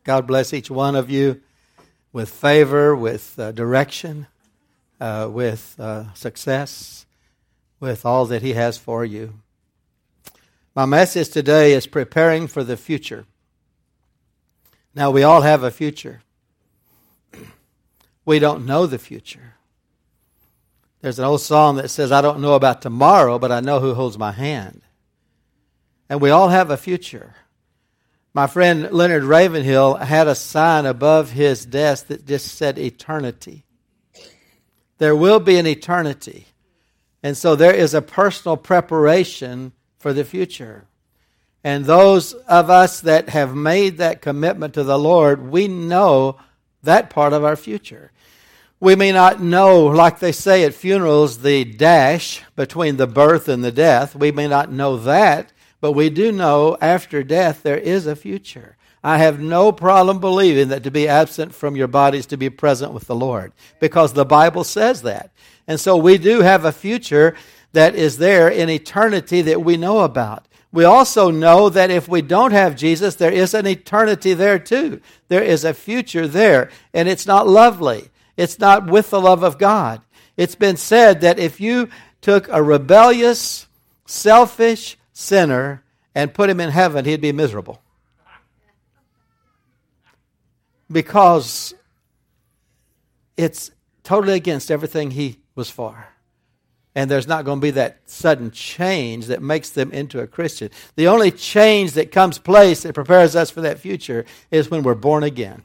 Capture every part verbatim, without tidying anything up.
God bless each one of you with favor, with uh, direction, uh, with uh, success, with all that He has for you. My message today is preparing for the future. Now, we all have a future. We don't know the future. There's an old song that says, I don't know about tomorrow, but I know who holds my hand. And we all have a future. My friend Leonard Ravenhill had a sign above his desk that just said eternity. There will be an eternity. And so there is a personal preparation for the future. And those of us that have made that commitment to the Lord, we know that part of our future. We may not know, like they say at funerals, the dash between the birth and the death. We may not know that, but we do know after death there is a future. I have no problem believing that to be absent from your body is to be present with the Lord, because the Bible says that. And so we do have a future that is there in eternity that we know about. We also know that if we don't have Jesus, there is an eternity there too. There is a future there, and it's not lovely. It's not with the love of God. It's been said that if you took a rebellious, selfish sinner and put him in heaven, he'd be miserable. Because it's totally against everything he was for. And there's not going to be that sudden change that makes them into a Christian. The only change that comes place that prepares us for that future is when we're born again.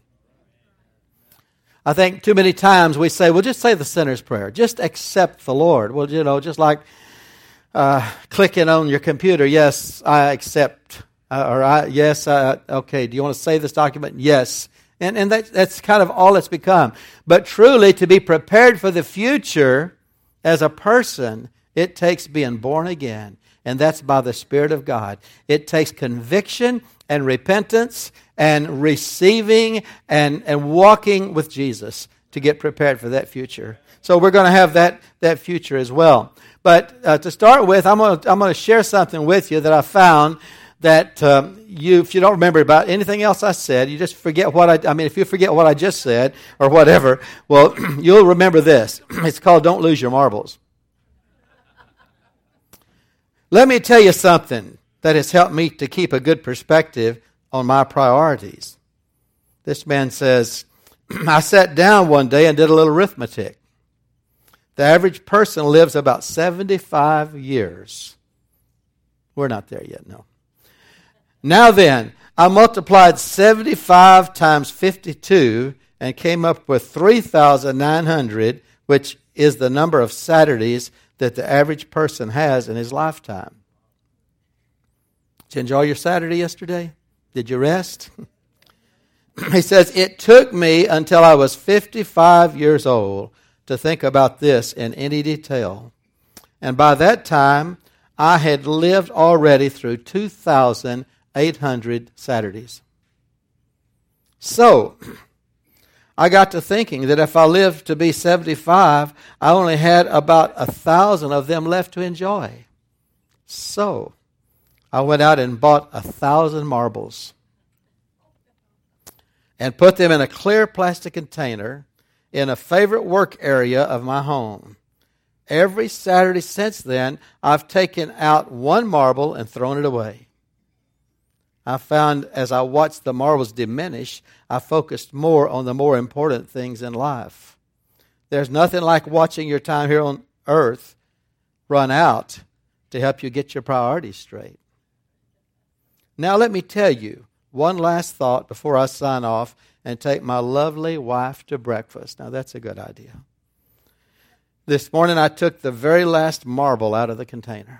I think too many times we say, well, just say the sinner's prayer. Just accept the Lord. Well, you know, just like uh, clicking on your computer, yes, I accept. Uh, or I, yes, uh, okay, do you want to save this document? Yes. And, and that, that's kind of all it's become. But truly, to be prepared for the future as a person, it takes being born again. And that's by the Spirit of God. It takes conviction and repentance and receiving and, and walking with Jesus to get prepared for that future. So we're going to have that, that future as well. But uh, to start with, I'm going to I'm going to share something with you that I found that um, you, if you don't remember about anything else I said, you just forget what I, I mean, if you forget what I just said or whatever, well, you'll remember this. It's called Don't Lose Your Marbles. Let me tell you something that has helped me to keep a good perspective on my priorities. This man says, I sat down one day and did a little arithmetic. The average person lives about seventy-five years. We're not there yet, no. Now then, I multiplied seventy-five times fifty-two and came up with three thousand nine hundred, which is the number of Saturdays that the average person has in his lifetime. Did you enjoy your Saturday yesterday? Did you rest? He says, it took me until I was fifty-five years old to think about this in any detail. And by that time, I had lived already through two thousand eight hundred Saturdays. So, I got to thinking that if I lived to be seventy-five, I only had about a thousand of them left to enjoy. So, I went out and bought a thousand marbles and put them in a clear plastic container in a favorite work area of my home. Every Saturday since then, I've taken out one marble and thrown it away. I found as I watched the marbles diminish, I focused more on the more important things in life. There's nothing like watching your time here on earth run out to help you get your priorities straight. Now let me tell you one last thought before I sign off and take my lovely wife to breakfast. Now that's a good idea. This morning I took the very last marble out of the container.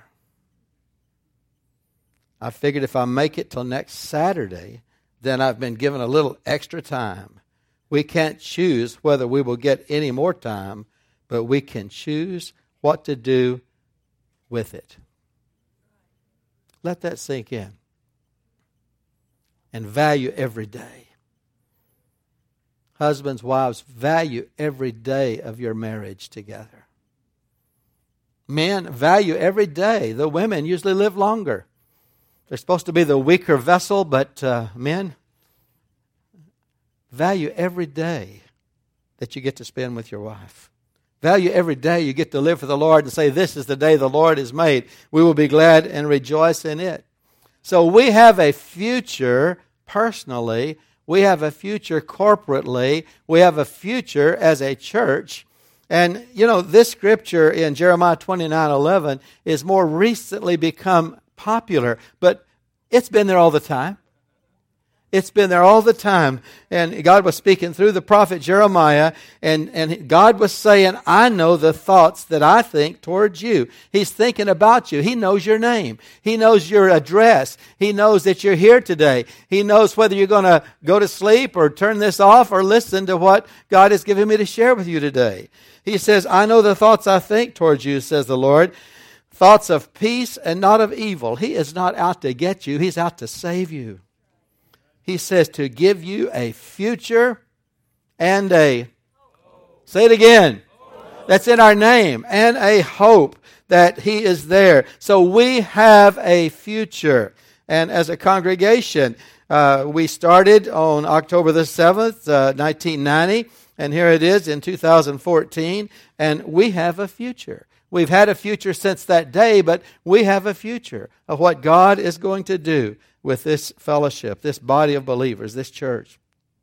I figured if I make it till next Saturday, then I've been given a little extra time. We can't choose whether we will get any more time, but we can choose what to do with it. Let that sink in. And value every day. Husbands, wives, value every day of your marriage together. Men, value every day. The women usually live longer. They're supposed to be the weaker vessel, but uh, men, value every day that you get to spend with your wife. Value every day you get to live for the Lord and say, this is the day the Lord has made. We will be glad and rejoice in it. So we have a future personally. We have a future corporately. We have a future as a church. And, you know, this scripture in Jeremiah twenty-nine eleven is more recently become popular, but it's been there all the time. It's been there all the time. And God was speaking through the prophet Jeremiah, and, and God was saying, I know the thoughts that I think towards you. He's thinking about you. He knows your name. He knows your address. He knows that you're here today. He knows whether you're going to go to sleep or turn this off or listen to what God has given me to share with you today. He says, I know the thoughts I think towards you, says the Lord. Thoughts of peace and not of evil. He is not out to get you. He's out to save you. He says to give you a future and a, say it again, that's in our name, and a hope that He is there. So we have a future. And as a congregation, uh, we started on October the seventh, uh, nineteen ninety, and here it is in two thousand fourteen, and we have a future. We've had a future since that day, but we have a future of what God is going to do with this fellowship, this body of believers, this church.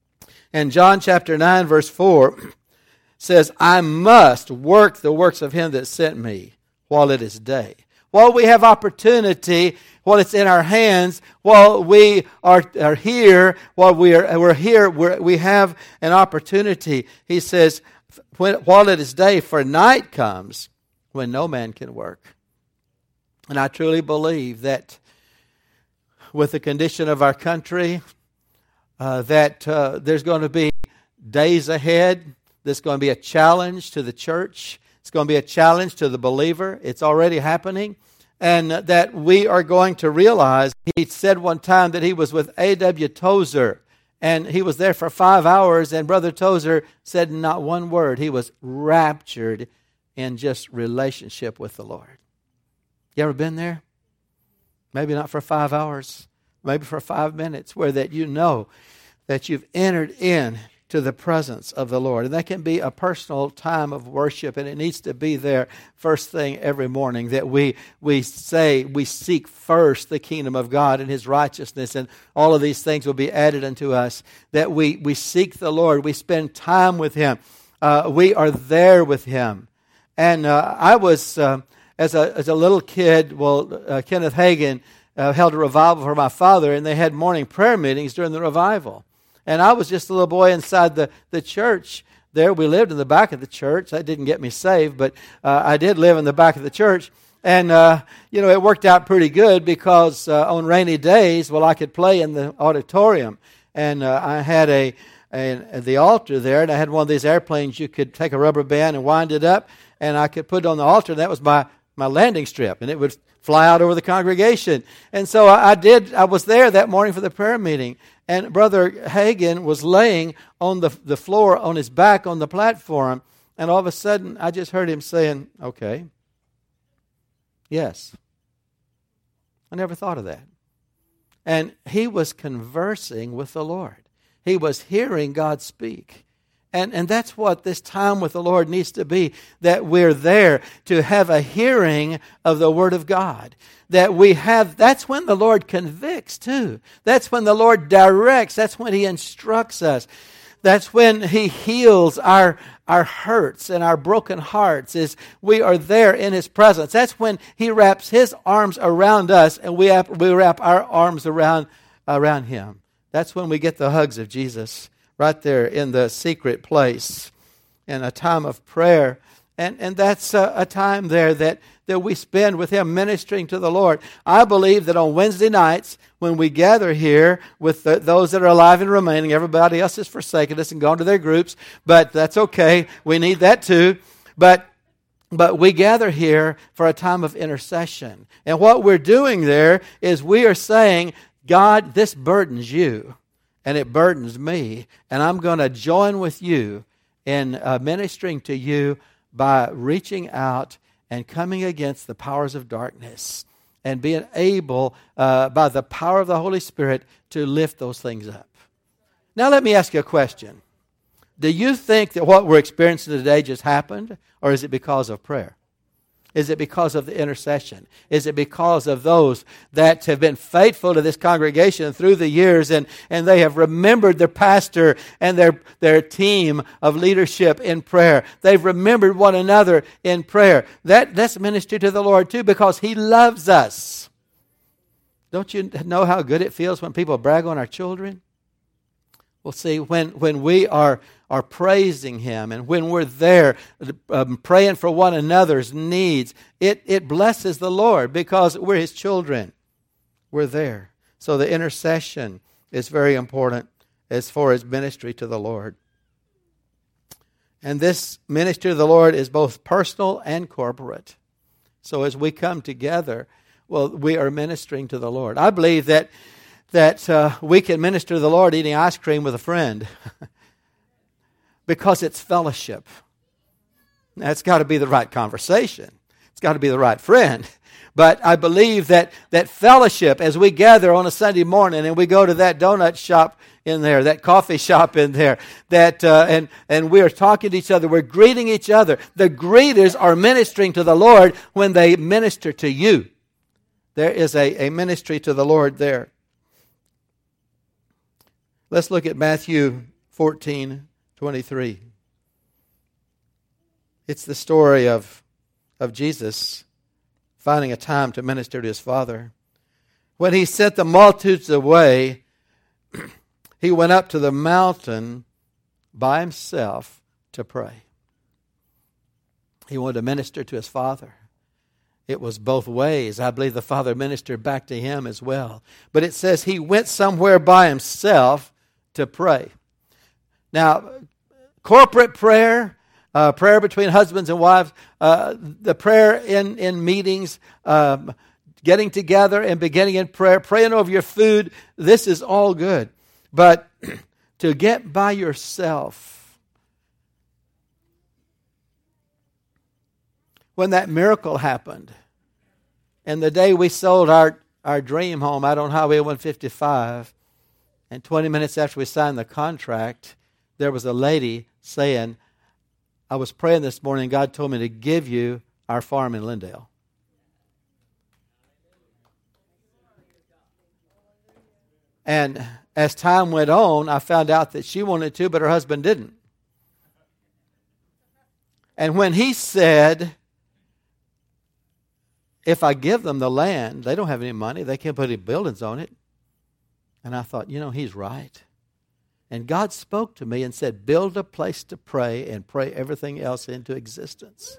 And John chapter nine, verse four says, I must work the works of Him that sent me while it is day. While we have opportunity, while it's in our hands, while we are, are here, while we are we're here, we're, we have an opportunity. He says, when, while it is day, for night comes when no man can work. And I truly believe that with the condition of our country, uh, that uh, there's going to be days ahead. There's going to be a challenge to the church. It's going to be a challenge to the believer. It's already happening. And that we are going to realize, he said one time that he was with A W Tozer, and he was there for five hours, and Brother Tozer said not one word. He was raptured in just relationship with the Lord. You ever been there? Maybe not for five hours, maybe for five minutes, where that you know that you've entered in to the presence of the Lord. And that can be a personal time of worship, and it needs to be there first thing every morning, that we we say we seek first the kingdom of God and His righteousness, and all of these things will be added unto us, that we, we seek the Lord, we spend time with Him, uh, we are there with Him. And uh, I was... Uh, As a as a little kid, well, uh, Kenneth Hagin uh, held a revival for my father, and they had morning prayer meetings during the revival. And I was just a little boy inside the, the church there. We lived in the back of the church. That didn't get me saved, but uh, I did live in the back of the church. And, uh, you know, it worked out pretty good because uh, on rainy days, well, I could play in the auditorium. And uh, I had a, a the altar there, and I had one of these airplanes you could take a rubber band and wind it up, and I could put it on the altar, and that was my my landing strip, and it would fly out over the congregation. And so I, I did, I was there that morning for the prayer meeting, and Brother Hagin was laying on the, the floor on his back on the platform, and all of a sudden I just heard him saying, okay, yes. I never thought of that. And he was conversing with the Lord. He was hearing God speak. And and that's what this time with the Lord needs to be, that we're there to have a hearing of the Word of God. That we have, that's when the Lord convicts too. That's when the Lord directs. That's when He instructs us. That's when He heals our, our hurts and our broken hearts, is we are there in His presence. That's when He wraps His arms around us, and we wrap, we wrap our arms around, around Him. That's when we get the hugs of Jesus. Right there in the secret place, in a time of prayer. And and that's a, a time there that, that we spend with Him ministering to the Lord. I believe that on Wednesday nights, when we gather here with the, those that are alive and remaining, everybody else has forsaken us and gone to their groups, but that's okay. We need that too. But But we gather here for a time of intercession. And what we're doing there is we are saying, God, this burdens you. And it burdens me, and I'm going to join with you in uh, ministering to you by reaching out and coming against the powers of darkness and being able, uh, by the power of the Holy Spirit, to lift those things up. Now let me ask you a question. Do you think that what we're experiencing today just happened, or is it because of prayer? Is it because of the intercession? Is it because of those that have been faithful to this congregation through the years, and, and they have remembered their pastor and their, their team of leadership in prayer? They've remembered one another in prayer. That, that's ministry to the Lord too, because He loves us. Don't you know how good it feels when people brag on our children? Well, see, when, when we are, are praising Him and when we're there um, praying for one another's needs, it, it blesses the Lord because we're His children. We're there. So the intercession is very important as far as ministry to the Lord. And this ministry to the Lord is both personal and corporate. So as we come together, well, we are ministering to the Lord. I believe that that uh, we can minister to the Lord eating ice cream with a friend because it's fellowship. Now, it's got to be the right conversation. It's got to be the right friend. But I believe that, that fellowship, as we gather on a Sunday morning and we go to that donut shop in there, that coffee shop in there, that uh, and, and we are talking to each other, we're greeting each other. The greeters are ministering to the Lord when they minister to you. There is a, a ministry to the Lord there. Let's look at Matthew fourteen twenty-three. It's the story of, of Jesus finding a time to minister to His Father. When He sent the multitudes away, He went up to the mountain by Himself to pray. He wanted to minister to His Father. It was both ways. I believe the Father ministered back to Him as well. But it says He went somewhere by Himself to pray. Now, corporate prayer, uh, prayer between husbands and wives, uh, the prayer in, in meetings, um, getting together and beginning in prayer, praying over your food, this is all good. But to get by yourself, when that miracle happened, and the day we sold our, our dream home out on Highway one fifty-five, and twenty minutes after we signed the contract, there was a lady saying, I was praying this morning, God told me to give you our farm in Lindale. And as time went on, I found out that she wanted to, but her husband didn't. And when he said, if I give them the land, they don't have any money, they can't put any buildings on it. And I thought, you know, he's right. And God spoke to me and said, build a place to pray and pray everything else into existence.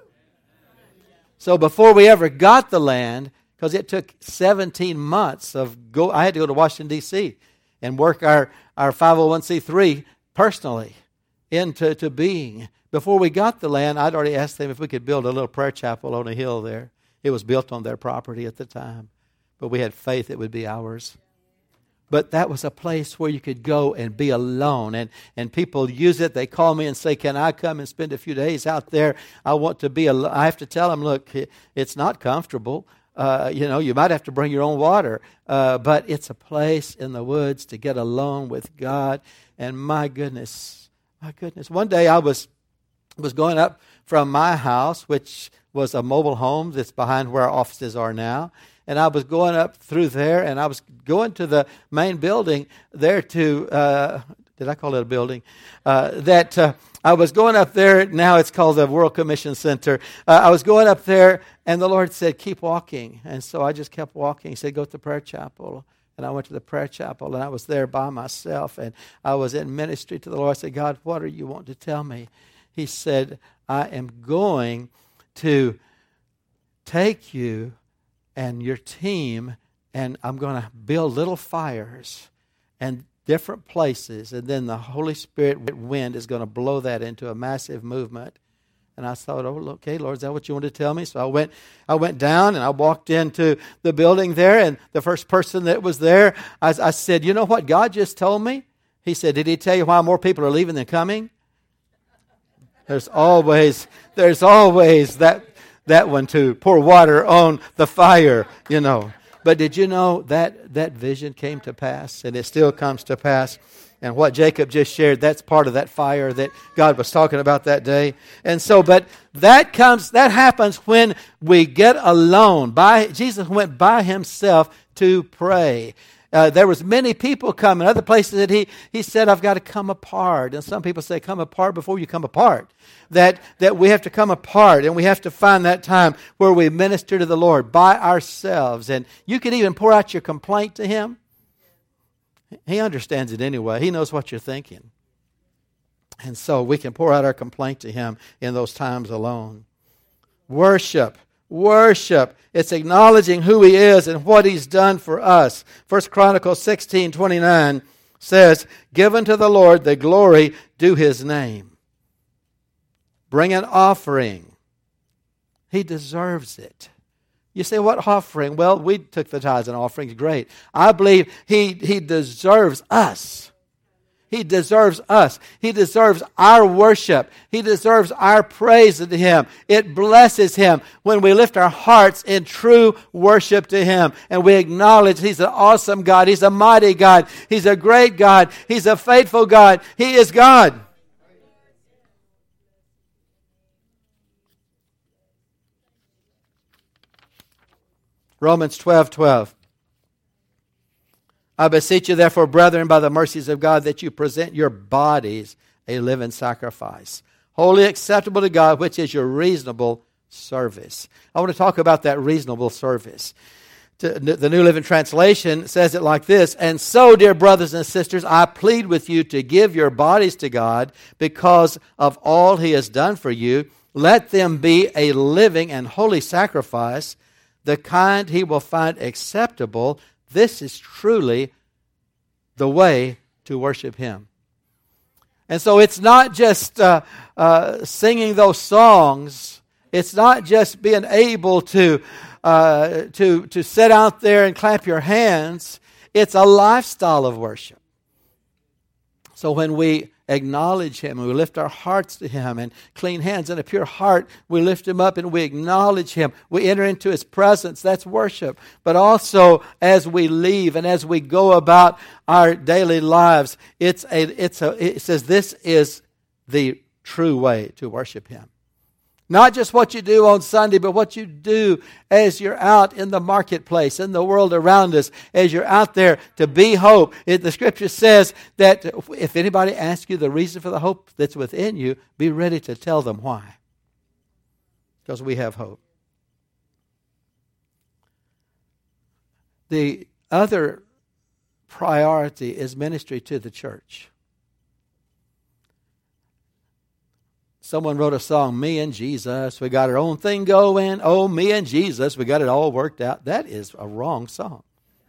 So before we ever got the land, because it took seventeen months of go, I had to go to Washington, D C and work our, our five oh one c three personally into to being. Before we got the land, I'd already asked them if we could build a little prayer chapel on a hill there. It was built on their property at the time. But we had faith it would be ours. But that was a place where you could go and be alone. And, and people use it. They call me and say, can I come and spend a few days out there? I want to be alone. I have to tell them, look, it's not comfortable. Uh, you know, you might have to bring your own water. Uh, but it's a place in the woods to get alone with God. And my goodness, my goodness. One day I was was going up from my house, which was a mobile home that's behind where our offices are now. And I was going up through there, and I was going to the main building there to, uh, did I call it a building? Uh, that uh, I was going up there, now it's called the World Commission Center. Uh, I was going up there, and the Lord said, keep walking. And so I just kept walking. He said, go to the prayer chapel. And I went to the prayer chapel, and I was there by myself, and I was in ministry to the Lord. I said, God, what are you wanting to tell me? He said, I am going to take you and your team, and I'm going to build little fires and different places, and then the Holy Spirit wind is going to blow that into a massive movement. And I thought, oh, okay, Lord, is that what you want to tell me? So I went I went down, and I walked into the building there, and the first person that was there, I, I said, you know what God just told me? He said, did he tell you why more people are leaving than coming? There's always, there's always that that one to pour water on the fire, you know. But did you know that that vision came to pass, and it still comes to pass? And what Jacob just shared, that's part of that fire that God was talking about that day. And so, but that comes, that happens when we get alone. By Jesus went by himself to pray. Uh, there was many people coming. Other places that he he said, I've got to come apart. And some people say, come apart before you come apart. That that we have to come apart, and we have to find that time where we minister to the Lord by ourselves. And you can even pour out your complaint to him. He understands it anyway. He knows what you're thinking. And so we can pour out our complaint to him in those times alone. Worship. Worship. It's acknowledging who he is and what he's done for us. First Chronicles sixteen twenty-nine says, give unto the Lord the glory due his name. Bring an offering. He deserves it. You say, what offering? Well, we took the tithes and offerings. Great. I believe he, he deserves us. He deserves us. He deserves our worship. He deserves our praise to him. It blesses him when we lift our hearts in true worship to him. And we acknowledge he's an awesome God. He's a mighty God. He's a great God. He's a faithful God. He is God. Romans twelve twelve. I beseech you, therefore, brethren, by the mercies of God, that you present your bodies a living sacrifice, wholly acceptable to God, which is your reasonable service. I want to talk about that reasonable service. The New Living Translation says it like this, and so, dear brothers and sisters, I plead with you to give your bodies to God because of all he has done for you. Let them be a living and holy sacrifice, the kind he will find acceptable. This is truly the way to worship him. And so it's not just uh, uh, singing those songs. It's not just being able to, uh, to, to sit out there and clap your hands. It's a lifestyle of worship. So when we acknowledge him and we lift our hearts to him, and clean hands and a pure heart, we lift him up and we acknowledge him. We enter into his presence. That's worship. But also as we leave and as we go about our daily lives, it's a, it's a, it says this is the true way to worship him. Not just what you do on Sunday, but what you do as you're out in the marketplace, in the world around us, as you're out there to be hope. It, the Scripture says that if anybody asks you the reason for the hope that's within you, be ready to tell them why. Because we have hope. The other priority is ministry to the church. Someone wrote a song, Me and Jesus, we got our own thing going. Oh, me and Jesus, we got it all worked out. That is a wrong song.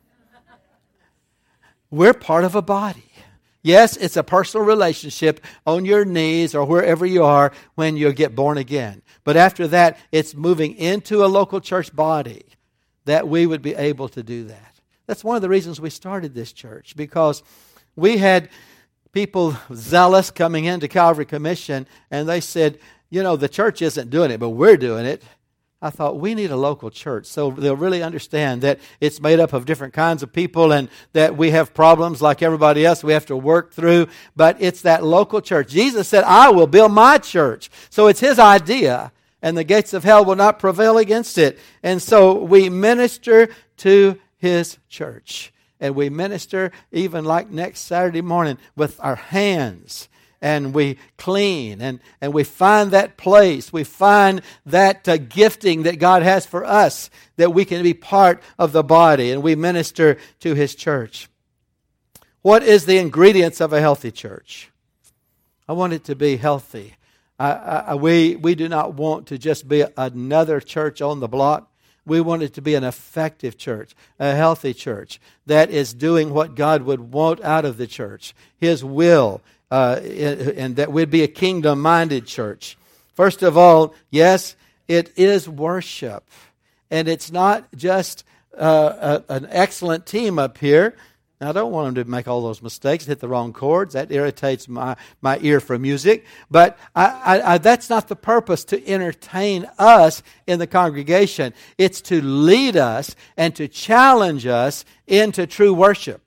We're part of a body. Yes, it's a personal relationship on your knees or wherever you are when you get born again. But after that, it's moving into a local church body that we would be able to do that. That's one of the reasons we started this church, because we had people zealous coming into Calvary Commission, and they said, you know, the church isn't doing it, but we're doing it. I thought, we need a local church so they'll really understand that it's made up of different kinds of people and that we have problems like everybody else we have to work through, but it's that local church. Jesus said, I will build my church. So it's his idea, and the gates of hell will not prevail against it. And so we minister to his church. And we minister even like next Saturday morning with our hands. And we clean. And, and we find that place. We find that uh, gifting that God has for us, that we can be part of the body. And we minister to his church. What is the ingredients of a healthy church? I want it to be healthy. I, I, we, we do not want to just be another church on the block. We want it to be an effective church, a healthy church that is doing what God would want out of the church, his will, uh, and that we'd be a kingdom-minded church. First of all, yes, it is worship. And it's not just uh, a, an excellent team up here. Now, I don't want them to make all those mistakes, hit the wrong chords. That irritates my, my ear for music. But I, I, I, that's not the purpose, to entertain us in the congregation. It's to lead us and to challenge us into true worship.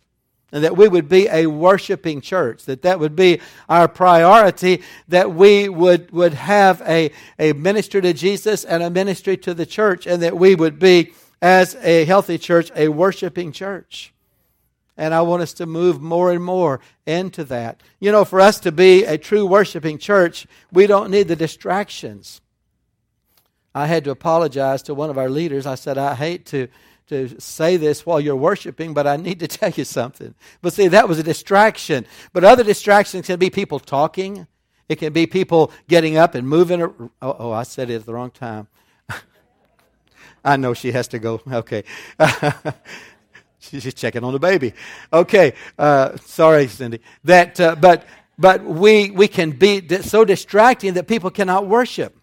And that we would be a worshiping church, that that would be our priority, that we would, would have a, a ministry to Jesus and a ministry to the church, and that we would be, as a healthy church, a worshiping church. And I want us to move more and more into that. You know, for us to be a true worshiping church, we don't need the distractions. I had to apologize to one of our leaders. I said, I hate to to say this while you're worshiping, but I need to tell you something. But see, that was a distraction. But other distractions can be people talking. It can be people getting up and moving. Oh, oh I said it at the wrong time. I know she has to go. Okay. She's checking on the baby. Okay. Uh, sorry, Cindy. That, uh, but but we we can be so distracting that people cannot worship.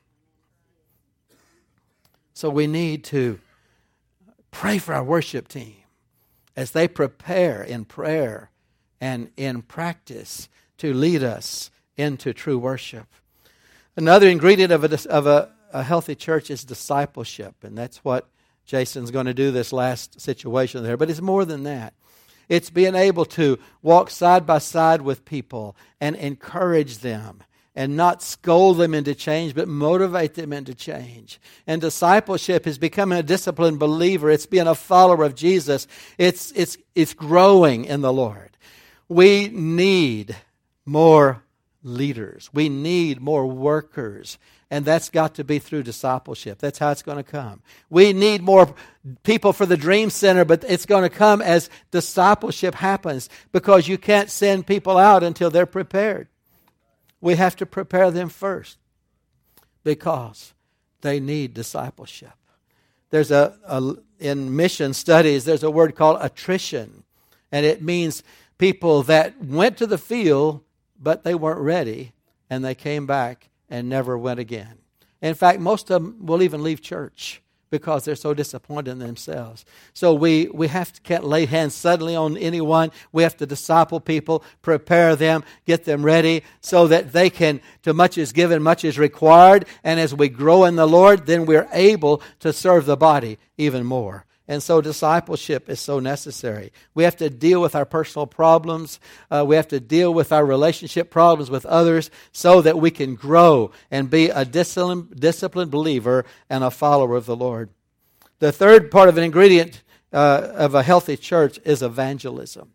So we need to pray for our worship team as they prepare in prayer and in practice to lead us into true worship. Another ingredient of a, of a, a healthy church is discipleship, and that's what Jason's going to do this last situation there. But it's more than that. It's being able to walk side by side with people and encourage them, and not scold them into change, but motivate them into change. And discipleship is becoming a disciplined believer. It's being a follower of Jesus. It's, it's, it's growing in the Lord. We need more leaders. We need more workers. And that's got to be through discipleship. That's how it's going to come. We need more people for the Dream Center, but it's going to come as discipleship happens, because you can't send people out until they're prepared. We have to prepare them first, because they need discipleship. There's a, a in mission studies, there's a word called attrition, and it means people that went to the field, but they weren't ready, and they came back and never went again. In fact, most of them will even leave church because they're so disappointed in themselves. So we, we have to can't lay hands suddenly on anyone. We have to disciple people, prepare them, get them ready so that they can, to much is given, much is required. And as we grow in the Lord, then we're able to serve the body even more. And so discipleship is so necessary. We have to deal with our personal problems. Uh, we have to deal with our relationship problems with others so that we can grow and be a disciplined, disciplined believer and a follower of the Lord. The third part of an ingredient uh, of a healthy church is evangelism.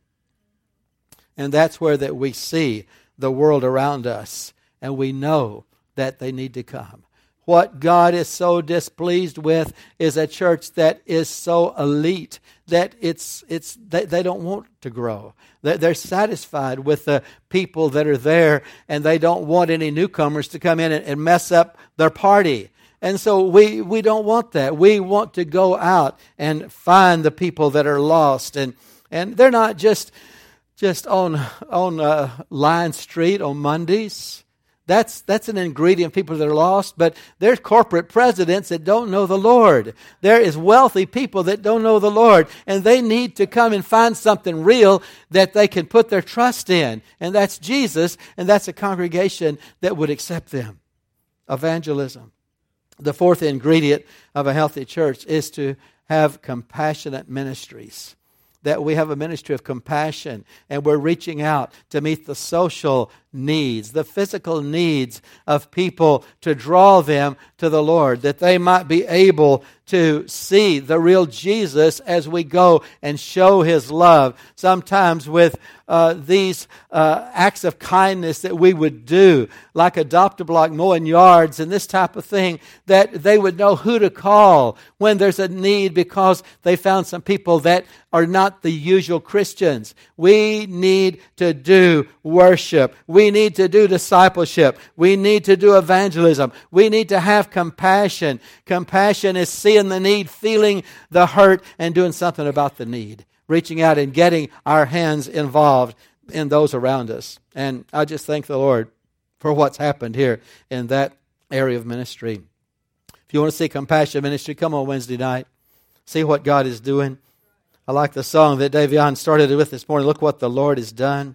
And that's where that we see the world around us and we know that they need to come. What God is so displeased with is a church that is so elite that it's it's they, they don't want to grow. They're satisfied with the people that are there, and they don't want any newcomers to come in and, and mess up their party. And so we, we don't want that. We want to go out and find the people that are lost, and and they're not just just on on uh, Line Street on Mondays. That's that's an ingredient, people that are lost, but there's corporate presidents that don't know the Lord. There is wealthy people that don't know the Lord, and they need to come and find something real that they can put their trust in, and that's Jesus, and that's a congregation that would accept them. Evangelism. The fourth ingredient of a healthy church is to have compassionate ministries. That we have a ministry of compassion, and we're reaching out to meet the social needs, the physical needs of people, to draw them to the Lord, that they might be able to see the real Jesus as we go and show His love. Sometimes with uh, these uh, acts of kindness that we would do, like Adopt-A-Block, mowing yards and this type of thing, that they would know who to call when there's a need because they found some people that are not the usual Christians. We need to do worship. We need to do discipleship. We need to do evangelism. We need to have compassion. Compassion is seeing the need, feeling the hurt, and doing something about the need. Reaching out and getting our hands involved in those around us. And I just thank the Lord for what's happened here in that area of ministry. If you want to see compassion ministry, come on Wednesday night. See what God is doing. I like the song that Davion started with this morning. Look what the Lord has done.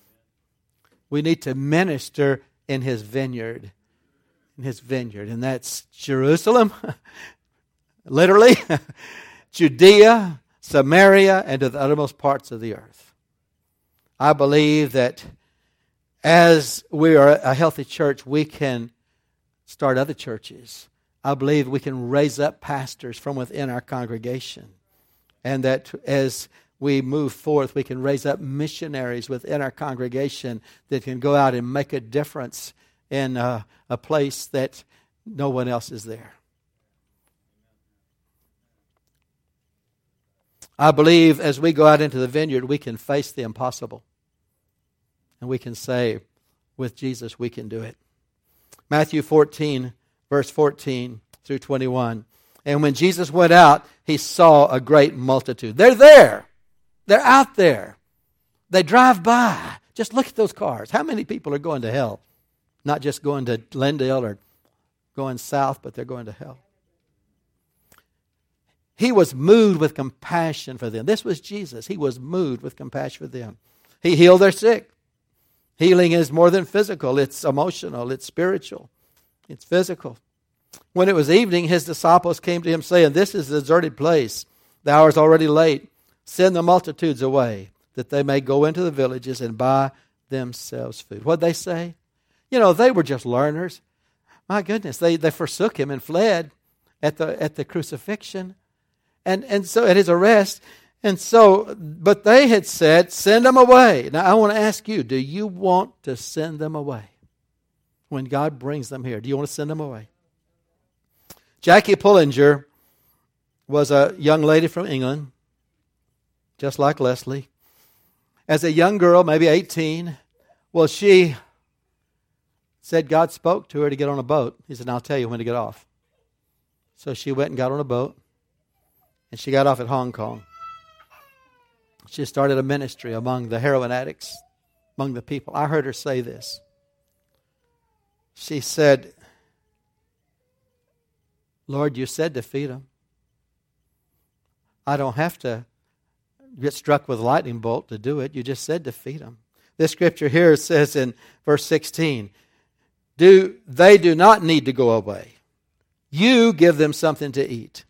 We need to minister in His vineyard. In His vineyard. And that's Jerusalem, literally, Judea, Samaria, and to the uttermost parts of the earth. I believe that as we are a healthy church, we can start other churches. I believe we can raise up pastors from within our congregation. And that as we move forth, we can raise up missionaries within our congregation that can go out and make a difference in a, a place that no one else is there. I believe as we go out into the vineyard, we can face the impossible. And we can say, with Jesus, we can do it. Matthew fourteen, verse fourteen through twenty-one. And when Jesus went out, he saw a great multitude. They're there. They're out there. They drive by. Just look at those cars. How many people are going to hell? Not just going to Glendale or going south, but they're going to hell. He was moved with compassion for them. This was Jesus. He was moved with compassion for them. He healed their sick. Healing is more than physical. It's emotional. It's spiritual. It's physical. When it was evening, his disciples came to him saying, "This is a deserted place. The hour is already late. Send the multitudes away, that they may go into the villages and buy themselves food." What'd they say? You know, they were just learners. My goodness, they, they forsook him and fled at the at the crucifixion. And and so at his arrest. And so, but they had said, send them away. Now I want to ask you, do you want to send them away? When God brings them here, do you want to send them away? Jackie Pullinger was a young lady from England, just like Leslie. As a young girl, maybe eighteen, well, she said God spoke to her to get on a boat. He said, I'll tell you when to get off. So she went and got on a boat, and she got off at Hong Kong. She started a ministry among the heroin addicts, among the people. I heard her say this. She said, Lord, you said to feed them. I don't have to get struck with a lightning bolt to do it. You just said to feed them. This scripture here says in verse sixteen, do they do not need to go away. You give them something to eat.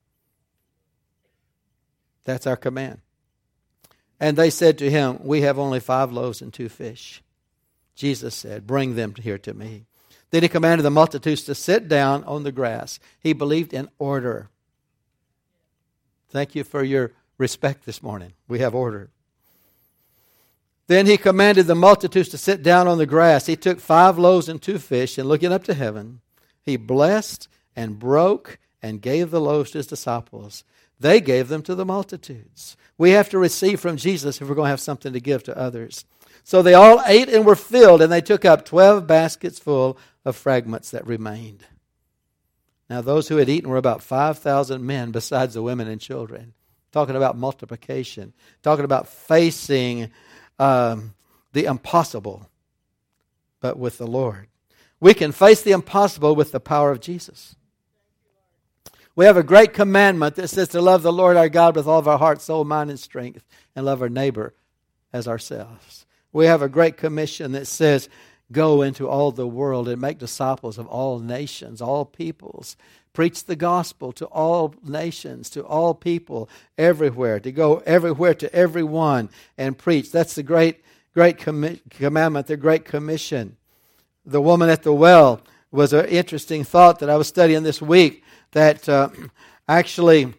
That's our command. And they said to him, we have only five loaves and two fish. Jesus said, bring them here to me. Then he commanded the multitudes to sit down on the grass. He believed in order. Thank you for your respect this morning. We have order. Then he commanded the multitudes to sit down on the grass. He took five loaves and two fish, and looking up to heaven, he blessed and broke and gave the loaves to his disciples. They gave them to the multitudes. We have to receive from Jesus if we're going to have something to give to others. So they all ate and were filled, and they took up twelve baskets full of fragments that remained. Now those who had eaten were about five thousand men besides the women and children. Talking about multiplication. Talking about facing um, the impossible, but with the Lord. We can face the impossible with the power of Jesus. We have a great commandment that says to love the Lord our God with all of our heart, soul, mind, and strength, and love our neighbor as ourselves. We have a great commission that says, go into all the world and make disciples of all nations, all peoples. Preach the gospel to all nations, to all people, everywhere. To go everywhere to everyone and preach. That's the great, great com- commandment, the great commission. The woman at the well was an interesting thought that I was studying this week. That uh, actually,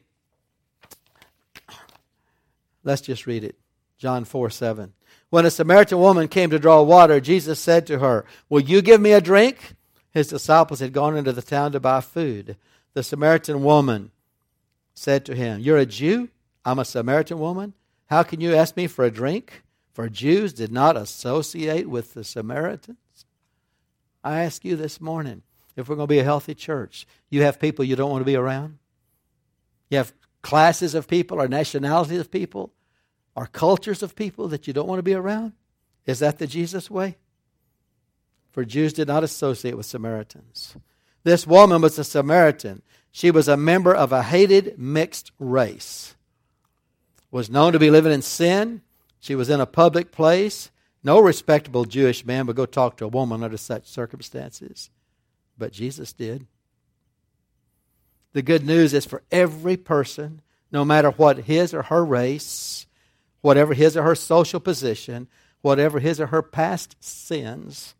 let's just read it. John four seven. When a Samaritan woman came to draw water, Jesus said to her, will you give me a drink? His disciples had gone into the town to buy food. The Samaritan woman said to him, you're a Jew? I'm a Samaritan woman. How can you ask me for a drink? For Jews did not associate with the Samaritans. I ask you this morning, if we're going to be a healthy church, you have people you don't want to be around? You have classes of people or nationalities of people or cultures of people that you don't want to be around? Is that the Jesus way? For Jews did not associate with Samaritans. This woman was a Samaritan. She was a member of a hated mixed race. Was known to be living in sin. She was in a public place. No respectable Jewish man would go talk to a woman under such circumstances. But Jesus did. The good news is for every person, no matter what his or her race, whatever his or her social position, whatever his or her past sins.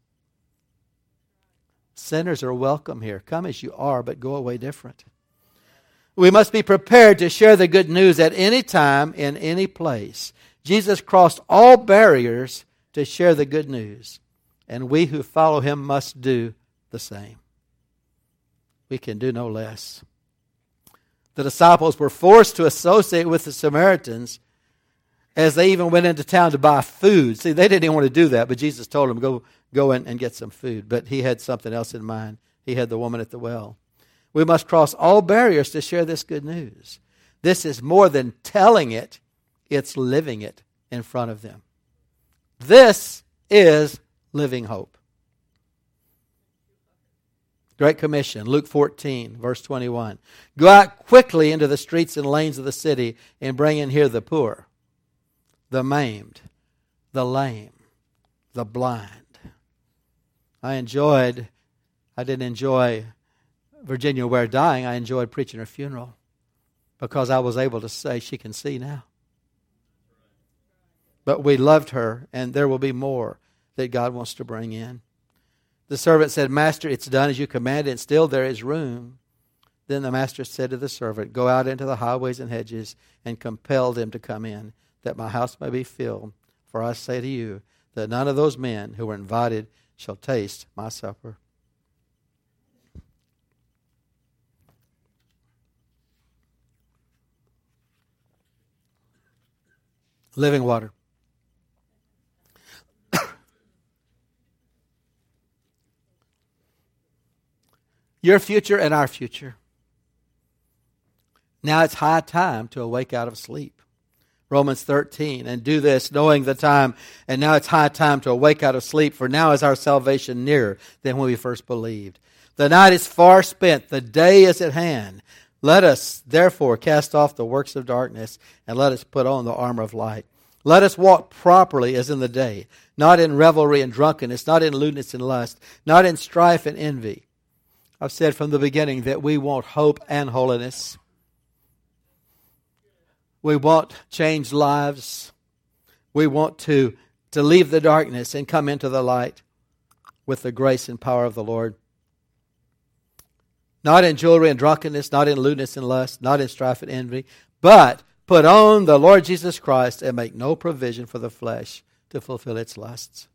Sinners are welcome here. Come as you are, but go away different. We must be prepared to share the good news at any time, in any place. Jesus crossed all barriers to share the good news, and we who follow him must do the same. We can do no less. The disciples were forced to associate with the Samaritans as they even went into town to buy food. See, they didn't even want to do that, but Jesus told them, go, go in and get some food. But he had something else in mind. He had the woman at the well. We must cross all barriers to share this good news. This is more than telling it, it's living it in front of them. This is living hope. Great Commission, Luke fourteen, verse twenty-one. Go out quickly into the streets and lanes of the city and bring in here the poor, the maimed, the lame, the blind. I enjoyed, I didn't enjoy Virginia Ware dying. I enjoyed preaching her funeral because I was able to say she can see now. But we loved her, and there will be more that God wants to bring in. The servant said, Master, it's done as you commanded, and still there is room. Then the master said to the servant, Go out into the highways and hedges and compel them to come in, that my house may be filled. For I say to you that none of those men who were invited shall taste my supper. Living water. Your future and our future. Now it's high time to awake out of sleep. Romans thirteen, and do this knowing the time, and now it's high time to awake out of sleep, for now is our salvation nearer than when we first believed. The night is far spent, the day is at hand. Let us therefore cast off the works of darkness, and let us put on the armor of light. Let us walk properly as in the day, not in revelry and drunkenness, not in lewdness and lust, not in strife and envy. I've said from the beginning that we want hope and holiness. We want changed lives. We want to, to leave the darkness and come into the light with the grace and power of the Lord. Not in jewelry and drunkenness, not in lewdness and lust, not in strife and envy, but put on the Lord Jesus Christ and make no provision for the flesh to fulfill its lusts.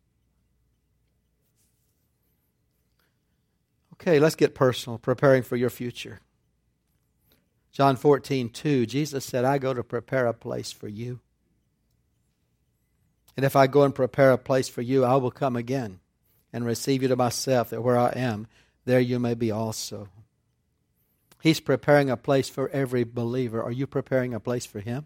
Okay, let's get personal, preparing for your future. John fourteen, two, Jesus said, I go to prepare a place for you. And if I go and prepare a place for you, I will come again and receive you to myself, that where I am, there you may be also. He's preparing a place for every believer. Are you preparing a place for him?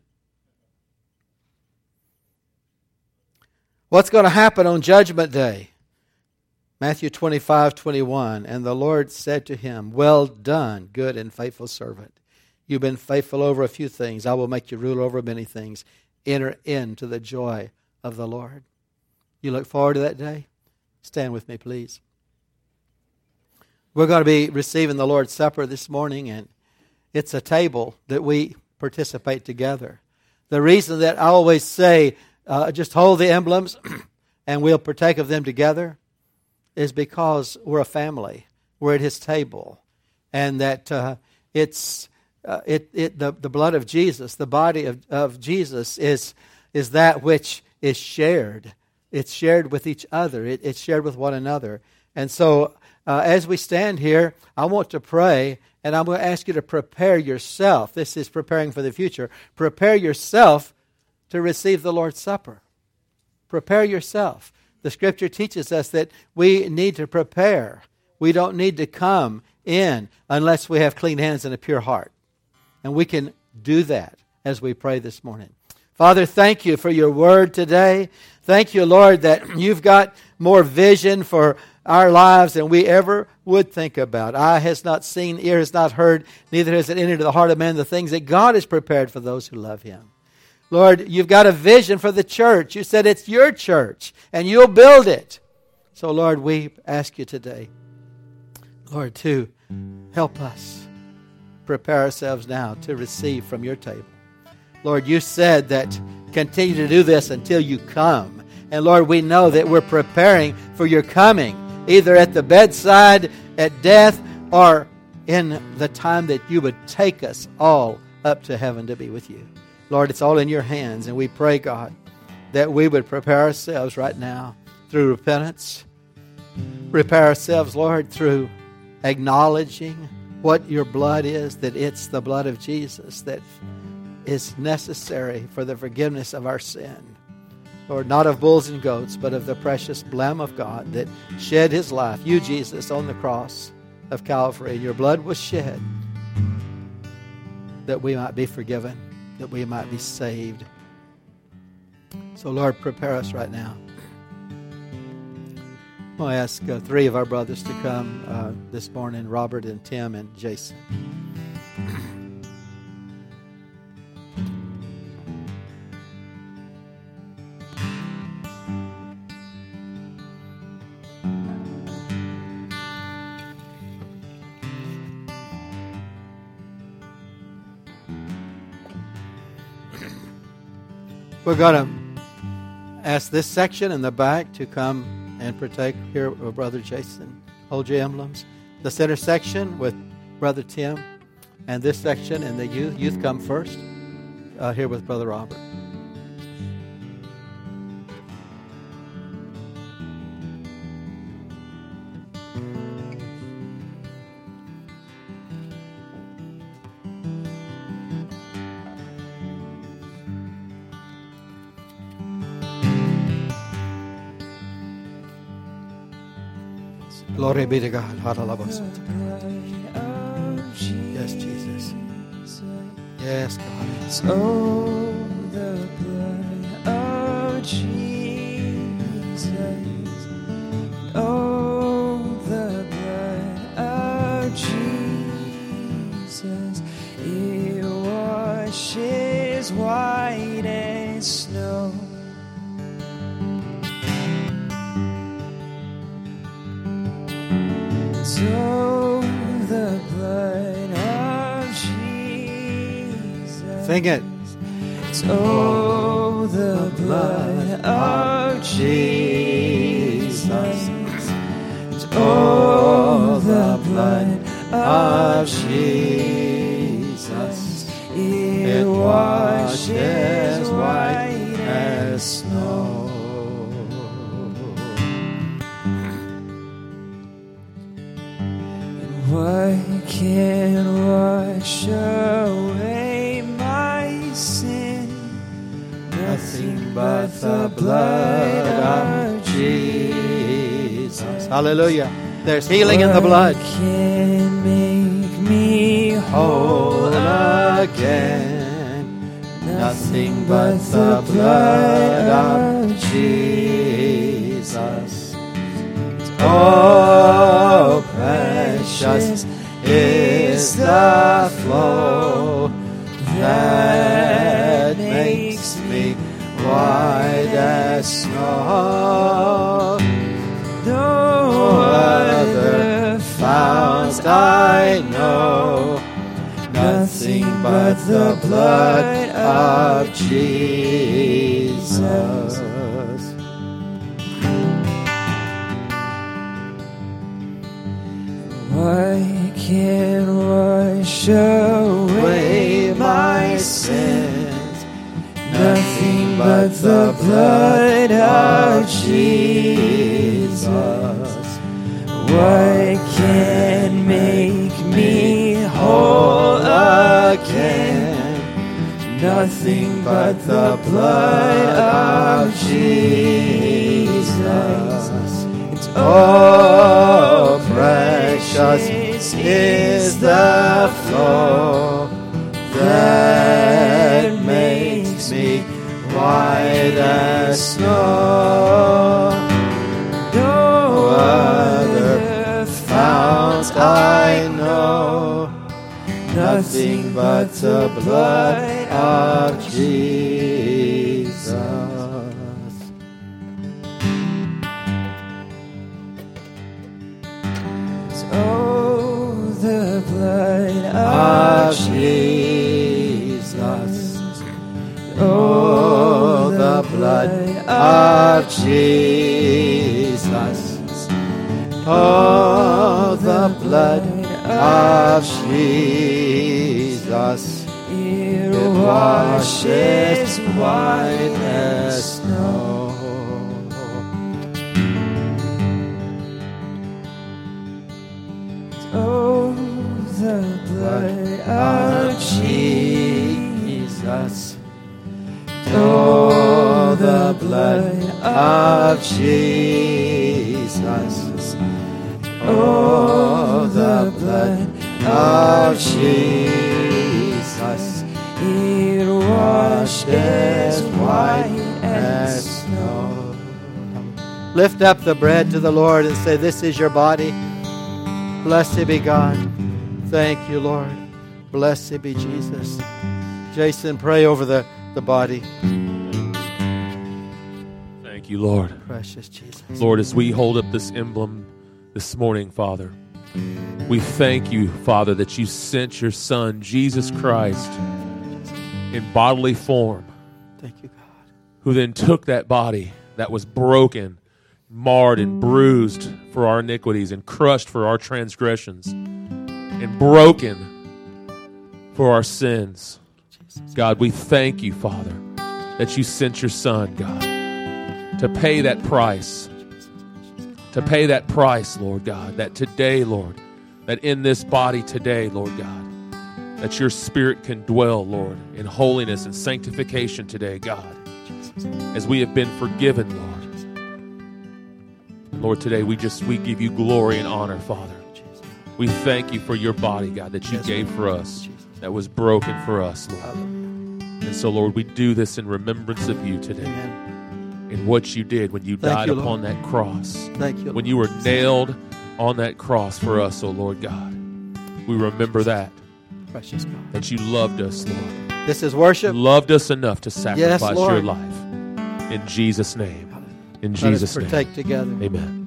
What's going to happen on Judgment Day? Matthew twenty-five, twenty-one, and the Lord said to him, Well done, good and faithful servant. You've been faithful over a few things. I will make you ruler over many things. Enter into the joy of the Lord. You look forward to that day? Stand with me, please. We're going to be receiving the Lord's Supper this morning, and it's a table that we participate together. The reason that I always say, uh, just hold the emblems and we'll partake of them together is because we're a family. We're at His table. And that uh, it's uh, it it the, the blood of Jesus, the body of, of Jesus is is that which is shared. It's shared with each other. It, it's shared with one another. And so uh, as we stand here, I want to pray, and I'm going to ask you to prepare yourself. This is preparing for the future. Prepare yourself to receive the Lord's Supper. Prepare yourself. The Scripture teaches us that we need to prepare. We don't need to come in unless we have clean hands and a pure heart. And we can do that as we pray this morning. Father, thank you for your word today. Thank you, Lord, that you've got more vision for our lives than we ever would think about. Eye has not seen, ear has not heard, neither has it entered into the heart of man the things that God has prepared for those who love Him. Lord, you've got a vision for the church. You said it's your church, and you'll build it. So, Lord, we ask you today, Lord, to help us prepare ourselves now to receive from your table. Lord, you said that continue to do this until you come. And Lord, we know that we're preparing for your coming, either at the bedside, at death, or in the time that you would take us all up to heaven to be with you. Lord, it's all in your hands, and we pray, God, that we would prepare ourselves right now through repentance. Prepare ourselves, Lord, through acknowledging what your blood is, that it's the blood of Jesus that is necessary for the forgiveness of our sin. Lord, not of bulls and goats, but of the precious Lamb of God that shed his life, you, Jesus, on the cross of Calvary. Your blood was shed that we might be forgiven, that we might be saved. So, Lord, prepare us right now. I'm going to ask uh, three of our brothers to come uh, this morning, Robert and Tim and Jason. We're going to ask this section in the back to come and partake here with Brother Jason. Hold your emblems. The center section with Brother Tim, and this section and the youth. Youth come first. Uh, here with Brother Robert. Glory be to God. Yes, Jesus. Yes, God. Oh, the blood of Jesus. Oh, the blood of Jesus. It washes white as snow. Oh, the blood of Jesus. Sing it. Oh, the blood of Jesus. Oh, the blood of Jesus. It washes white as snow. What can wash away my sin? Nothing but the blood of Jesus. Hallelujah. There's healing in the blood. What can make me whole again? Nothing but the blood of Jesus. Oh, precious is the flow that makes me white as snow. No other fount I know, nothing but the blood of Jesus. What can wash away my sins? Nothing but the blood of Jesus. What can make me whole again? Nothing but the blood of Jesus. It's oh, precious is the flow that makes me white as snow. No other fount I know, nothing but the blood of Jesus. Oh, the blood of Jesus. Oh, the blood of Jesus. Oh, the blood of Jesus. It washes white as snow. Oh, the blood of Jesus. Oh, the blood of Jesus. Oh, the blood of Jesus. It washes white as snow. Lift up the bread to the Lord and say, this is your body. Blessed be God. Thank you, Lord. Blessed be Jesus. Jason, pray over the, the body. Thank you, Lord. Precious Jesus. Lord, as we hold up this emblem this morning, Father, we thank you, Father, that you sent your Son, Jesus Christ, in bodily form. Thank you, God. Who then took that body that was broken, marred and bruised for our iniquities and crushed for our transgressions and broken for our sins. God, we thank you, Father, that you sent your Son, God, to pay that price, to pay that price, Lord God, that today, Lord, that in this body today, Lord God, that your Spirit can dwell, Lord, in holiness and sanctification today, God, as we have been forgiven, Lord. Lord, today we just, we give you glory and honor, Father. We thank you for your body, God, that you gave for us, that was broken for us, Lord. And so, Lord, we do this in remembrance of you today, in what you did when you died upon that cross. Thank you, when you were nailed on that cross for us, oh Lord God. We remember that, precious God, that you loved us, Lord. This is worship. You loved us enough to sacrifice yes, your life. In Jesus' name. In Let Jesus' us name. partake together. Amen.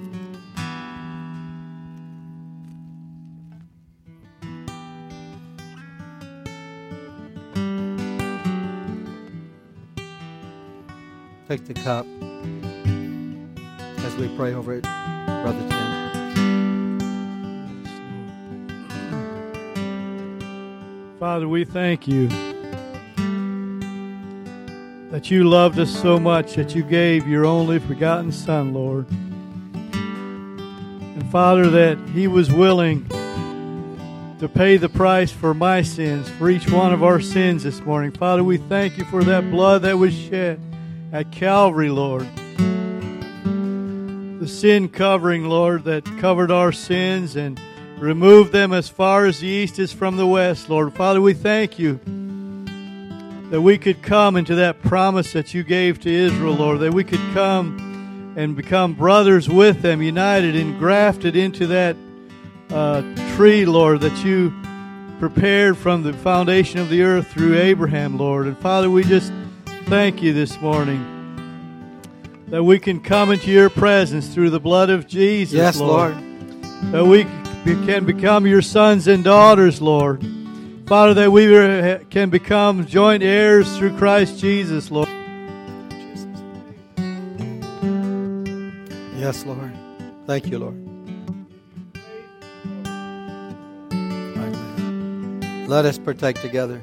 Take the cup as we pray over it, Brother Tim. Father, we thank you that you loved us so much that you gave your only begotten Son, Lord. And Father, that he was willing to pay the price for my sins, for each one of our sins this morning. Father, we thank you for that blood that was shed at Calvary, Lord. The sin covering, Lord, that covered our sins and removed them as far as the east is from the west, Lord. Father, we thank you that we could come into that promise that you gave to Israel, Lord, that we could come and become brothers with them, united and grafted into that uh, tree, Lord, that you prepared from the foundation of the earth through Abraham, Lord. And Father, we just thank you this morning that we can come into your presence through the blood of Jesus, yes, Lord. Lord. That we can become your sons and daughters, Lord. Father, that we can become joint heirs through Christ Jesus, Lord. Yes, Lord. Thank you, Lord. Amen. Let us partake together.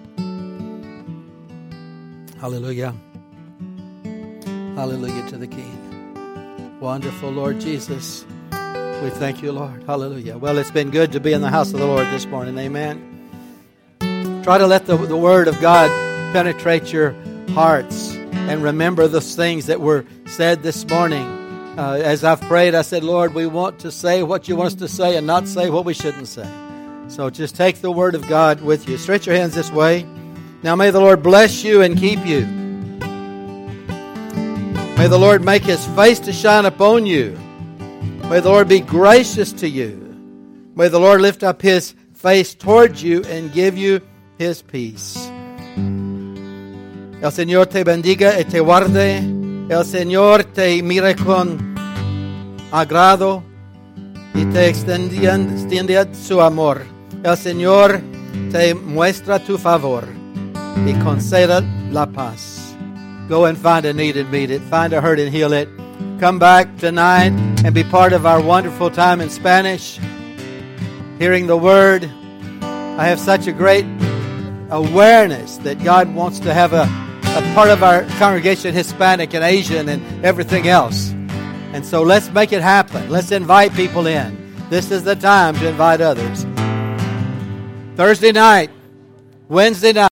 Hallelujah. Hallelujah to the King. Wonderful Lord Jesus. We thank you, Lord. Hallelujah. Well, it's been good to be in the house of the Lord this morning. Amen. Try to let the, the Word of God penetrate your hearts and remember those things that were said this morning. Uh, as I've prayed, I said, Lord, we want to say what you want us to say and not say what we shouldn't say. So just take the Word of God with you. Stretch your hands this way. Now may the Lord bless you and keep you. May the Lord make His face to shine upon you. May the Lord be gracious to you. May the Lord lift up His face towards you and give you His peace. El Señor te bendiga y te guarde. El Señor te mire con agrado y te extienda su amor. El Señor te muestra tu favor y conceda la paz. Go and find a need and meet it. Find a hurt and heal it. Come back tonight and be part of our wonderful time in Spanish, hearing the Word. I have such a great awareness that God wants to have a, a part of our congregation, Hispanic and Asian and everything else. And so let's make it happen. Let's invite people in. This is the time to invite others. Thursday night, Wednesday night.